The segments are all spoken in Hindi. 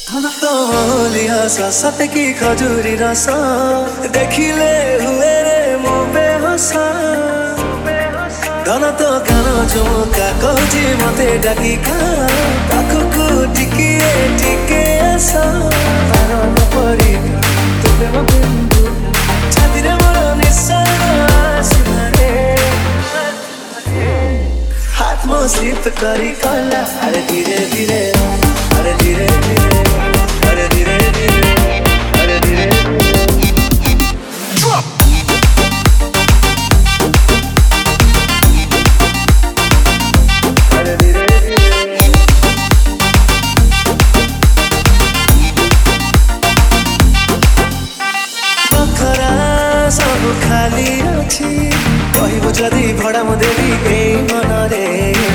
लिहासा सत की खजूरी रसा देखिले हुए रे मो बेहसा धन तो कान झुमका कहूची मते डाकिका पाखକୁ टिकिए टिके आसा पारन पड़ी तुमे बिंदु छातीरे मोर निशान सुनारे हाथ मो स्लिप करी कला अरे धीरे धीरे अरे धीरे धीरे अरे धीरे धीरे अरे धीरे सब खाली अच्छी कहबू जदि भड़ा मु देवी ए मनरे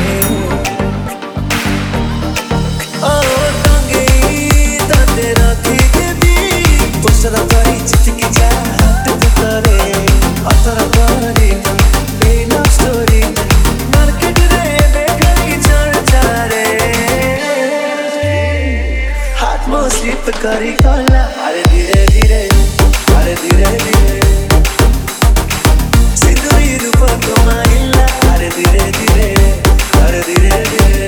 ओ टंगे तते रखी देवी पोस्टर करी चिटकी जा हाथ भीतरे अतर करी ए लव स्टोरी मार्केट रे देखई चर्चा रे हाथ मो स्लिप करी कला अरे धीरे धीरे अरे धीरे धीरे अरे धीरे धीरे अरे धीरे धीरे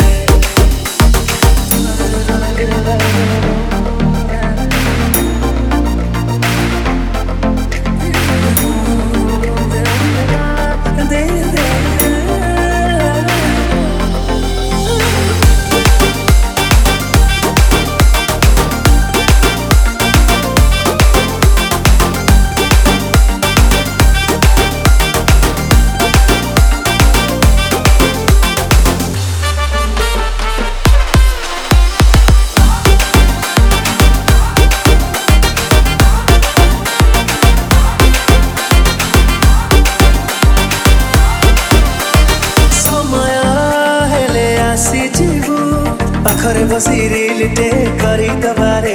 पाखरे बसी रिलटे करी दबारे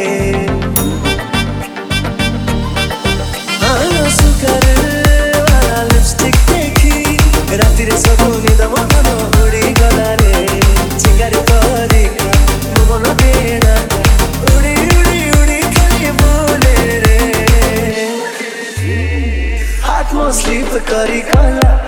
सुकर वाला लिपस्टिक देखी राति रे सब निद मन उड़ी गला रे चिंगारी करी मन देना उड़ी उड़ी उड़ी खाली बोले रे हाथ मो स्लिप करी कला